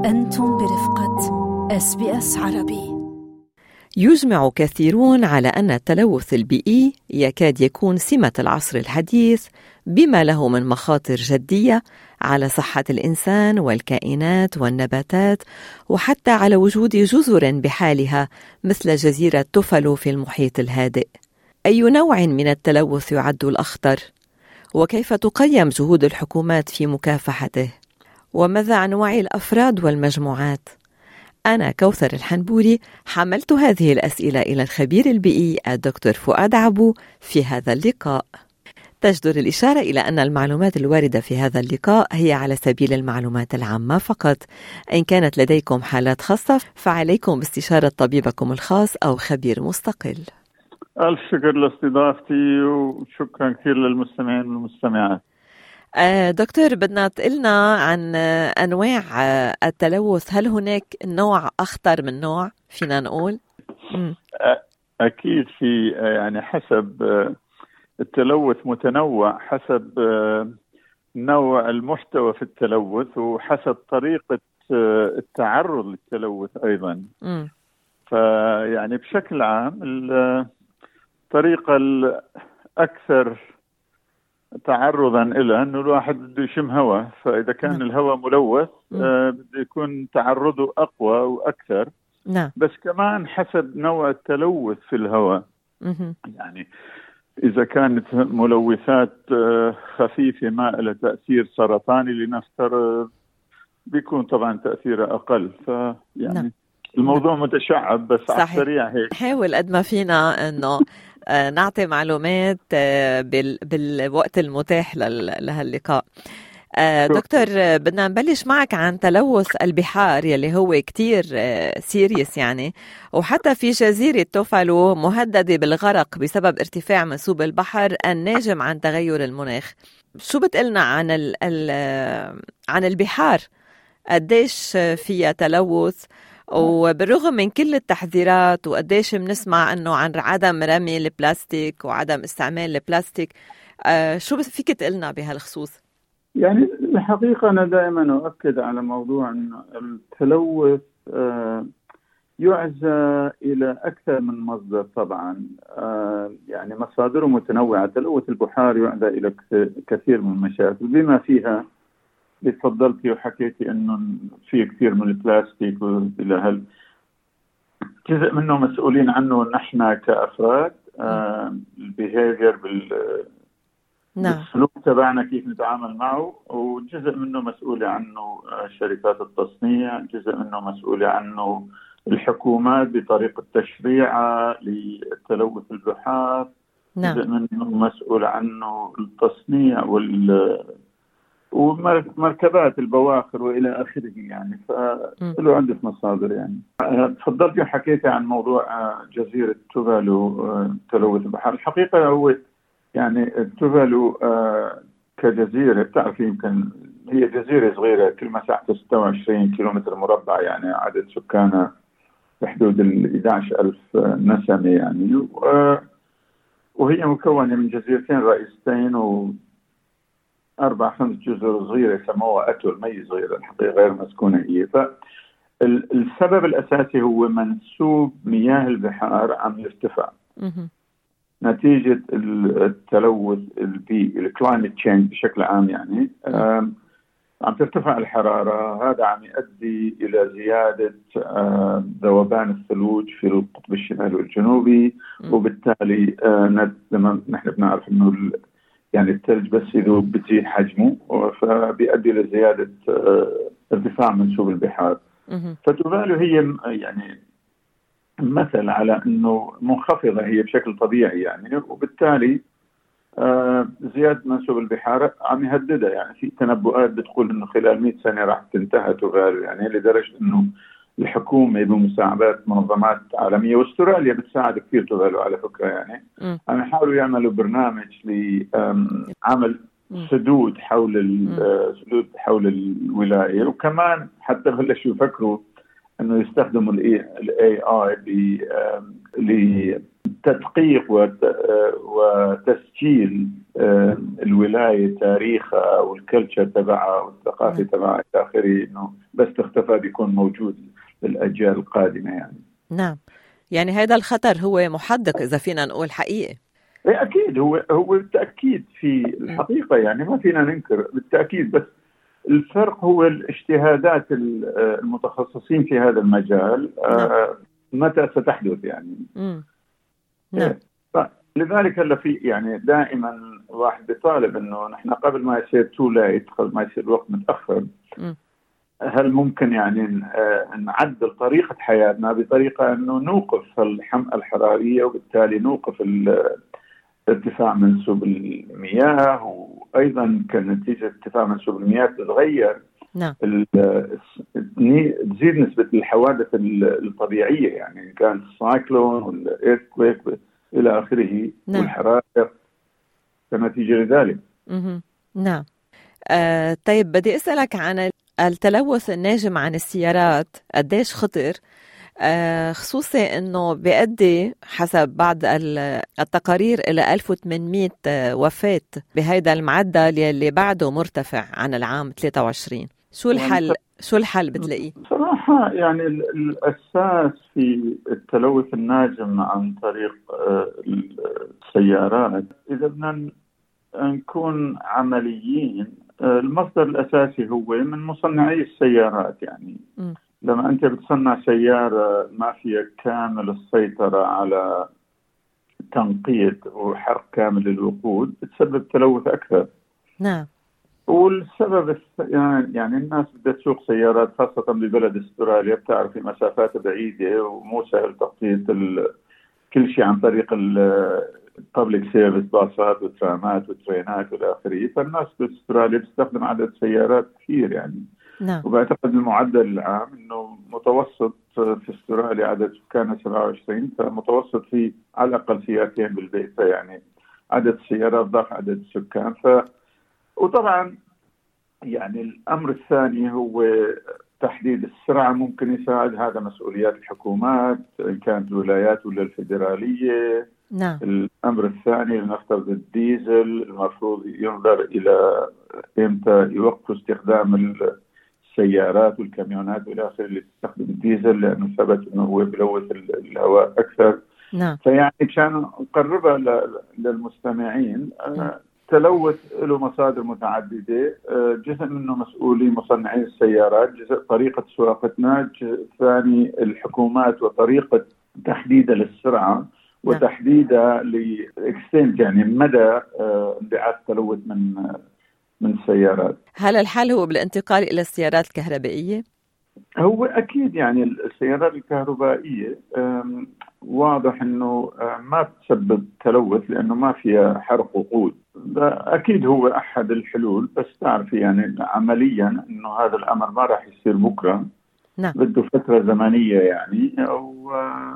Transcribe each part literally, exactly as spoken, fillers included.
أنتم برفقة إس بي إس عربي. يجمع كثيرون على أن التلوث البيئي يكاد يكون سمة العصر الحديث، بما له من مخاطر جدية على صحة الإنسان والكائنات والنباتات، وحتى على وجود جزر بحالها مثل جزيرة توفالو في المحيط الهادئ. أي نوع من التلوث يعد الأخطر؟ وكيف تقيم جهود الحكومات في مكافحته؟ وماذا عن وعي الأفراد والمجموعات؟ أنا كوثر الحنبوري حملت هذه الأسئلة إلى الخبير البيئي الدكتور فؤاد عبو في هذا اللقاء. تجدر الإشارة إلى أن المعلومات الواردة في هذا اللقاء هي على سبيل المعلومات العامة فقط. إن كانت لديكم حالات خاصة فعليكم باستشارة طبيبكم الخاص أو خبير مستقل. ألف شكر لاستضافتي وشكرا كثير للمستمعين والمستمعات. دكتور، بدنا تقلنا عن أنواع التلوث. هل هناك نوع أخطر من نوع فينا نقول؟ م. أكيد في، يعني حسب التلوث متنوع حسب نوع المحتوى في التلوث وحسب طريقة التعرض للتلوث أيضا. م. فيعني بشكل عام الطريقة الأكثر تعرضا إلى أنه الواحد بده يشم هواء، فإذا كان نعم. الهواء ملوث آه بده يكون تعرضه أقوى وأكثر. نعم. بس كمان حسب نوع التلوث في الهواء. مه. يعني إذا كانت ملوثات آه خفيفة ما لها تأثير سرطاني لنفترض بيكون طبعا تأثيره أقل. فيعني نعم. الموضوع نعم. متشعب بس صحيح. على السريع هيك حاول قد ما فينا أنه نعطي معلومات بال... بالوقت المتاح لهاللقاء. دكتور، بدنا نبلش معك عن تلوث البحار يلي هو كتير سيريس يعني، وحتى في جزيرة توفالو مهددة بالغرق بسبب ارتفاع منسوب البحر الناجم عن تغير المناخ. شو بتقلنا عن ال... ال... عن البحار؟ قديش فيها تلوث؟ وبالرغم من كل التحذيرات وقديش بنسمع انه عن عدم رمي البلاستيك وعدم استعمال البلاستيك، آه شو فيك تقلنا بهالخصوص؟ يعني الحقيقة أنا دائما أؤكد على موضوع أن التلوث آه يعزى إلى أكثر من مصدر طبعا. آه يعني مصادره متنوعة. تلوث البحار يعزى إلى كثير من المشاكل بما فيها تفضلتي وحكيتي انه في كثير من البلاستيك والى هال جزء منه مسؤولين عنه نحن كافراد. آه البيهيفير بال بالسلوك تبعنا كيف نتعامل معه، وجزء منه مسؤولة عنه آه شركات التصنيع، جزء منه مسؤولة عنه الحكومات بطريقة تشريعها لتلوث البحار. نعم. جزء منه مسؤول عنه التصنيع وال ومركبات البواخر وإلى آخره. يعني فله عدة مصادر. يعني تفضلت وحكيت عن موضوع جزيرة توفالو تلوث البحر. الحقيقة هو يعني توفالو كجزيرة بتعرف يمكن هي جزيرة صغيرة كل مساحتها ستة وعشرين كيلومتر مربع، يعني عدد سكانها بحدود ال إحدى عشر ألف نسمة يعني، وهي مكونة من جزيرتين رئيستين و أربع خمس جزر صغيرة سموها أتول، مي صغيرة الحقيقة غير مسكونة هي. فالسبب الأساسي هو منسوب مياه البحار عم يرتفع نتيجة التلوث البيئي، الكلايمت تشينج بشكل عام. يعني عم ترتفع الحرارة، هذا عم يؤدي إلى زيادة ذوبان الثلوج في القطب الشمالي والجنوبي، وبالتالي لما نحن بنعرف إنه يعني الثلج بس يذوب بتزيد حجمه فبيؤدي لزيادة ارتفاع منسوب البحار. فتوفالو هي يعني مثل على أنه منخفضة هي بشكل طبيعي يعني، وبالتالي زيادة منسوب البحار عم يهددها. يعني في تنبؤات بتقول أنه خلال مئة سنة راح تنتهي توفالو، يعني لدرجة أنه الحكومة بمساعدات منظمات عالمية واستراليا بتساعد كثير توفالو على فكرة. يعني عم يحاولوا يعملوا برنامج لعمل سدود حول السدود حول الولاية، وكمان حتى بلشوا يفكروا انه يستخدموا الاي اي لتدقيق وتسجيل الولاية تاريخها والكلتشر تبعها والثقافة تبعها إلى آخره، إنه بس تختفى بيكون موجود للأجيال القادمة يعني. نعم، يعني هذا الخطر هو محدق إذا فينا نقول حقيقي. أكيد هو هو بالتأكيد في الحقيقة، يعني ما فينا ننكر بالتأكيد، بس الفرق هو الاجتهادات المتخصصين في هذا المجال. نعم. متى ستحدث يعني. مم. نعم. لذلك هلا في يعني دائما واحد بيطالب انه نحن قبل ما يصير تو لايت، قبل ما يصير الوقت متاخر، م. هل ممكن يعني نعدل طريقه حياتنا بطريقه انه نوقف الحمأة الحراريه، وبالتالي نوقف ارتفاع منسوب المياه، وايضا كنتيجه ارتفاع منسوب المياه تتغير. نعم. تزيد نسبه الحوادث الطبيعيه، يعني كان السايكلون والايرثكويك إلى آخره. نعم. والحرائق كنتيجة لذلك. نعم. آه طيب بدي أسألك عن التلوث الناجم عن السيارات، قديش خطر، آه خصوصي أنه بيؤدي حسب بعض التقارير إلى ألف وثمانمئة وفاة بهذا المعدل يلي بعده مرتفع عن العام ثلاثة وعشرين. شو الحل؟ شو الحل بتلاقيه؟ صراحة يعني الأساس في التلوث الناجم عن طريق السيارات، إذا بدنا نكون عمليين، المصدر الأساسي هو من مصنعي السيارات. يعني م. لما أنت بتصنع سيارة ما فيها كامل السيطرة على تنقية وحرق كامل للوقود، بتسبب تلوث أكثر. نعم. والسبب يعني الناس بدها تسوق سيارات خاصة ببلد استراليا، بتعرفي مسافات بعيدة ومو سهل تغطية كل شيء عن طريق الببليك سيرفيس، باصات وترامات وترينات والى آخره. فالناس باستراليا بتستخدم عدد سيارات كثير يعني. نعم. وبعتقد المعدل العام انه متوسط في استراليا عدد سكانها سبعة وعشرين، فمتوسط في على الأقل سيارتين بالبيت، يعني عدد السيارات ضعف عدد السكان. ف وطبعا يعني الأمر الثاني هو تحديد السرعة، ممكن يساعد، هذا مسؤوليات الحكومات إن كانت الولايات ولا الفيدرالية. نعم. الأمر الثاني لنفترض الديزل، المفروض ينظر إلى إمتى يوقفوا استخدام السيارات والكاميونات والى آخره اللي تستخدم الديزل، لأنه ثبت أنه هو بلوث الهواء أكثر. نعم. فيعني مشان نقربها للمستمعين، نعم. تلوث له مصادر متعددة، جزء منه مسؤولين مصنعي السيارات، جزء طريقة سواقتنا، الجزء الثاني الحكومات وطريقة تحديدها للسرعة وتحديدها لإكستنت، يعني مدى انبعاث التلوث من من السيارات. هل الحل هو بالانتقال إلى السيارات الكهربائية؟ هو أكيد يعني السيارات الكهربائية واضح أنه ما بتسبب تلوث لأنه ما فيها حرق وقود. أكيد هو أحد الحلول، بس تعرفي يعني عمليا أنه هذا الأمر ما راح يصير بكرة. نعم. بده فترة زمنية يعني، أو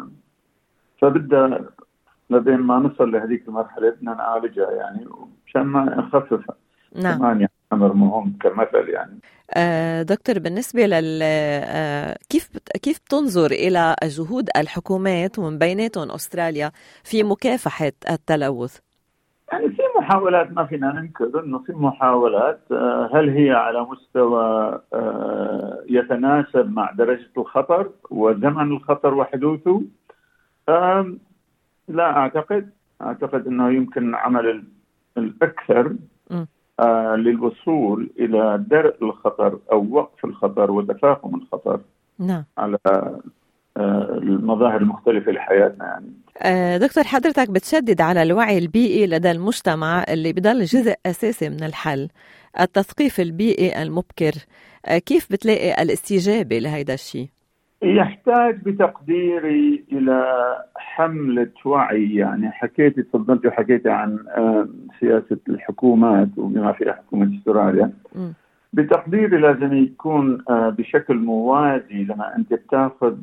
فبدأ لدين ما نصل لهذيك المرحلة بدنا نعالجها يعني مشان ما نخففها. نعم. كمان يعني أمر مهم كمثل يعني. آه دكتور، بالنسبة لل آه كيف كيف بتنظر إلى جهود الحكومات ومن بيناتهم أستراليا في مكافحة التلوث؟ يعني في محاولات، ما فينا ننكر إنه في محاولات. آه هل هي على مستوى آه يتناسب مع درجة الخطر وزمن الخطر وحدوثه؟ آه لا أعتقد. أعتقد إنه يمكن عمل الأكثر م. آه للوصول إلى درء الخطر أو وقف الخطر وتفاقم الخطر. نعم. على آه المظاهر المختلفة لحياتنا يعني. آه دكتور، حضرتك بتشدد على الوعي البيئي لدى المجتمع اللي بضل جزء أساسي من الحل، التثقيف البيئي المبكر. آه كيف بتلاقي الاستجابة لهذا الشيء؟ يحتاج بتقديري إلى حملة وعي. يعني حكيتي تفضلتي وحكيتي عن سياسة الحكومات وبما فيها حكومة استراليا. م. بتقديري لازم يكون بشكل موازي لما أنت بتاخذ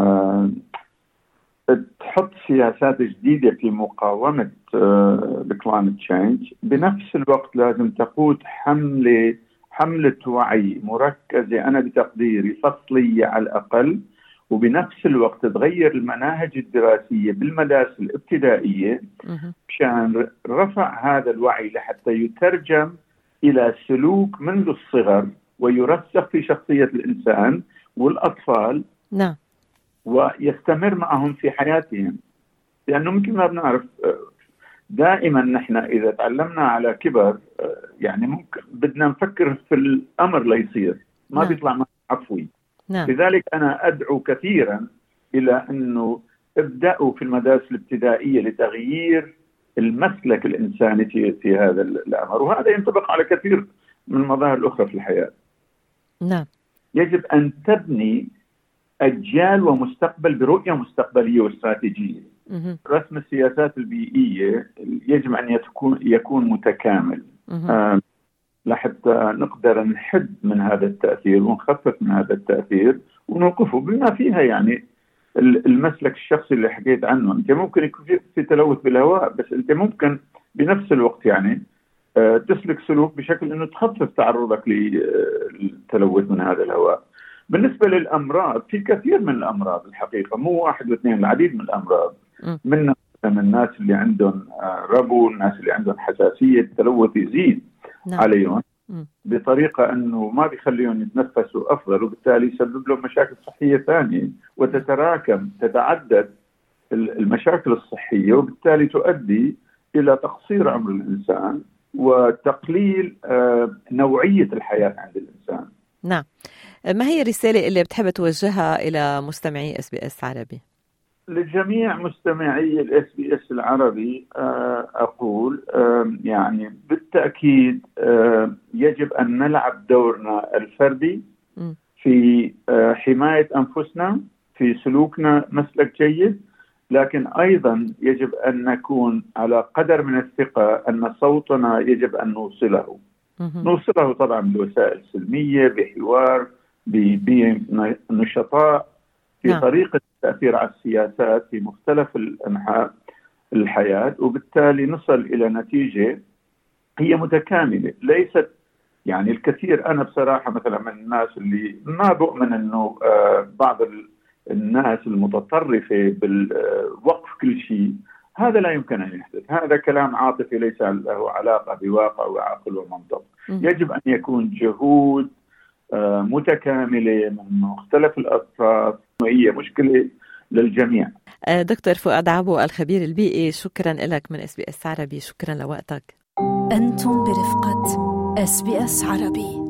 تحط سياسات جديدة في مقاومة الكلايمت تشينج، بنفس الوقت لازم تقود حملة حملة وعي مركزة أنا بتقديري فصلية على الأقل، وبنفس الوقت تغير المناهج الدراسية بالمدارس الابتدائية مشان رفع هذا الوعي لحتى يترجم إلى سلوك منذ الصغر ويرسخ في شخصية الإنسان والأطفال. نعم. ويستمر معهم في حياتهم، لأنه مثل ما بنعرف دائما نحن إذا تعلمنا على كبر يعني ممكن بدنا نفكر في الأمر ليصير ما نعم. بيطلع معه عفوي. نعم. لذلك أنا أدعو كثيرا إلى أنه ابدأوا في المدارس الابتدائية لتغيير المسلك الإنساني في, في هذا الأمر، وهذا ينطبق على كثير من المظاهر الأخرى في الحياة. نعم. يجب أن تبني أجيال ومستقبل برؤية مستقبلية واستراتيجية. مه. رسم السياسات البيئية يجب أن يكون يكون متكامل آه لحتى نقدر نحد من هذا التأثير ونخفف من هذا التأثير ونوقفه بما فيها يعني المسلك الشخصي اللي حكيت عنه. أنت ممكن يكون في تلوث بالهواء، بس أنت ممكن بنفس الوقت يعني آه تسلك سلوك بشكل أنه تخفف تعرضك للتلوث من هذا الهواء. بالنسبة للأمراض، في كثير من الأمراض الحقيقة، مو واحد واثنين، العديد من الأمراض، من من الناس اللي عندهم ربو، الناس اللي عندهم حساسية، التلوث يزيد نعم. عليهم م. بطريقة أنه ما بيخليهم يتنفسوا أفضل، وبالتالي يسبب لهم مشاكل صحية ثانية وتتراكم تتعدد المشاكل الصحية، وبالتالي تؤدي إلى تقصير عمر الإنسان وتقليل نوعية الحياة عند الإنسان. نعم. ما هي الرسالة اللي بتحب توجهها إلى مستمعي إس بي إس عربي؟ لجميع مستمعي الإس بي إس العربي أقول يعني بالتأكيد يجب أن نلعب دورنا الفردي في حماية أنفسنا، في سلوكنا مسلك جيد، لكن أيضا يجب أن نكون على قدر من الثقة أن صوتنا يجب أن نوصله نوصله طبعا بوسائل سلمية، بحوار، بنشطاء، في نعم. طريقة التأثير على السياسات في مختلف الأنحاء الحياة، وبالتالي نصل إلى نتيجة هي متكاملة. ليست يعني الكثير، أنا بصراحة مثلا من الناس اللي ما بؤمن أنه بعض الناس المتطرفة بالوقف كل شيء، هذا لا يمكن أن يحدث. هذا كلام عاطفي ليس له علاقة بواقع وعقل ومنطق. يجب أن يكون جهود متكاملة من مختلف الأطراف، وهي مشكلة للجميع. دكتور فؤاد عبو الخبير البيئي، شكرا لك من إس بي إس عربي، شكرا لوقتك. أنتم برفقة إس بي إس عربي.